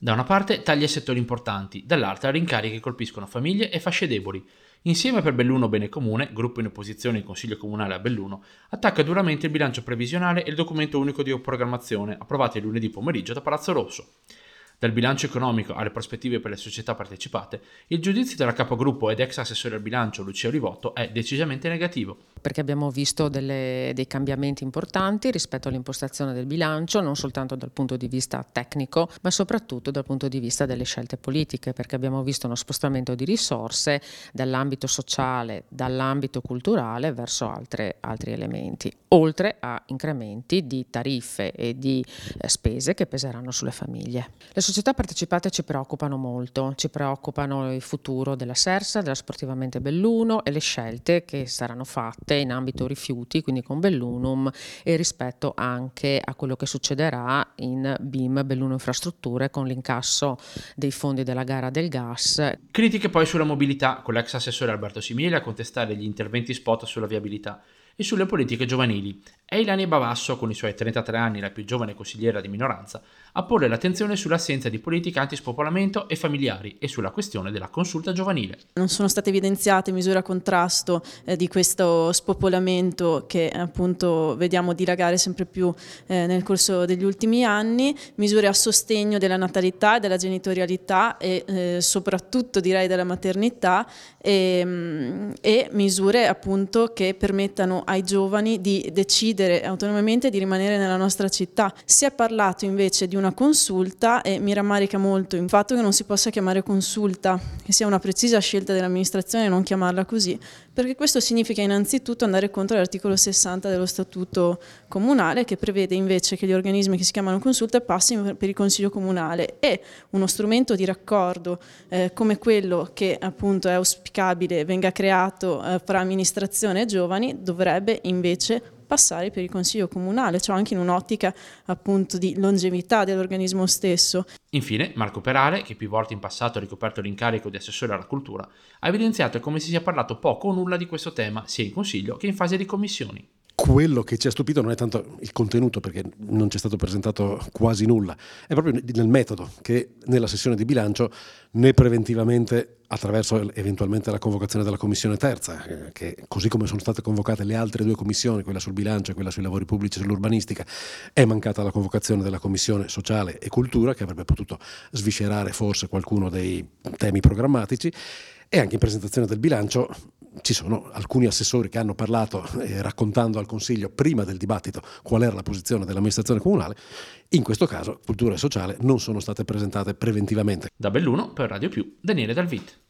Da una parte tagli ai settori importanti, dall'altra rincari che colpiscono famiglie e fasce deboli. Insieme per Belluno Bene Comune, gruppo in opposizione in Consiglio Comunale a Belluno, attacca duramente il bilancio previsionale e il documento unico di programmazione approvati lunedì pomeriggio da Palazzo Rosso. Dal bilancio economico alle prospettive per le società partecipate, il giudizio della capogruppo ed ex assessore al bilancio Lucia Olivotto è decisamente negativo. Perché abbiamo visto dei cambiamenti importanti rispetto all'impostazione del bilancio, non soltanto dal punto di vista tecnico, ma soprattutto dal punto di vista delle scelte politiche, perché abbiamo visto uno spostamento di risorse dall'ambito sociale, dall'ambito culturale verso altri elementi, oltre a incrementi di tariffe e di spese che peseranno sulle famiglie. Le società partecipate ci preoccupano molto, ci preoccupano il futuro della Sersa, della Sportivamente Belluno e le scelte che saranno fatte in ambito rifiuti, quindi con Bellunum, e rispetto anche a quello che succederà in BIM Belluno Infrastrutture con l'incasso dei fondi della gara del gas. Critiche poi sulla mobilità, con l'ex assessore Alberto Simile a contestare gli interventi spot sulla viabilità e sulle politiche giovanili, e Ilania Bavasso, con i suoi 33 anni la più giovane consigliera di minoranza, a porre l'attenzione sull'assenza di politiche antispopolamento e familiari e sulla questione della consulta giovanile. Non sono state evidenziate misure a contrasto di questo spopolamento che appunto vediamo dilagare sempre più nel corso degli ultimi anni, misure a sostegno della natalità e della genitorialità e soprattutto direi della maternità e misure appunto che permettano ai giovani di decidere autonomamente di rimanere nella nostra città. Si è parlato invece di una consulta e mi rammarica molto il fatto che non si possa chiamare consulta, che sia una precisa scelta dell'amministrazione non chiamarla così, perché questo significa innanzitutto andare contro l'articolo 60 dello statuto comunale, che prevede invece che gli organismi che si chiamano consulta passino per il Consiglio Comunale, e uno strumento di raccordo come quello che appunto è auspicabile venga creato fra amministrazione e giovani dovrebbe invece passare per il Consiglio Comunale, cioè anche in un'ottica appunto di longevità dell'organismo stesso. Infine, Marco Perale, che più volte in passato ha ricoperto l'incarico di assessore alla cultura, ha evidenziato come si sia parlato poco o nulla di questo tema, sia in Consiglio che in fase di commissioni. Quello che ci ha stupito non è tanto il contenuto, perché non ci è stato presentato quasi nulla, è proprio nel metodo che nella sessione di bilancio, né preventivamente attraverso eventualmente la convocazione della commissione terza, che così come sono state convocate le altre due commissioni, quella sul bilancio e quella sui lavori pubblici e sull'urbanistica, è mancata la convocazione della commissione sociale e cultura, che avrebbe potuto sviscerare forse qualcuno dei temi programmatici. E anche in presentazione del bilancio ci sono alcuni assessori che hanno parlato raccontando al Consiglio prima del dibattito qual era la posizione dell'amministrazione comunale. In questo caso cultura e sociale non sono state presentate preventivamente. Da Belluno per Radio Più, Daniele Dalvit.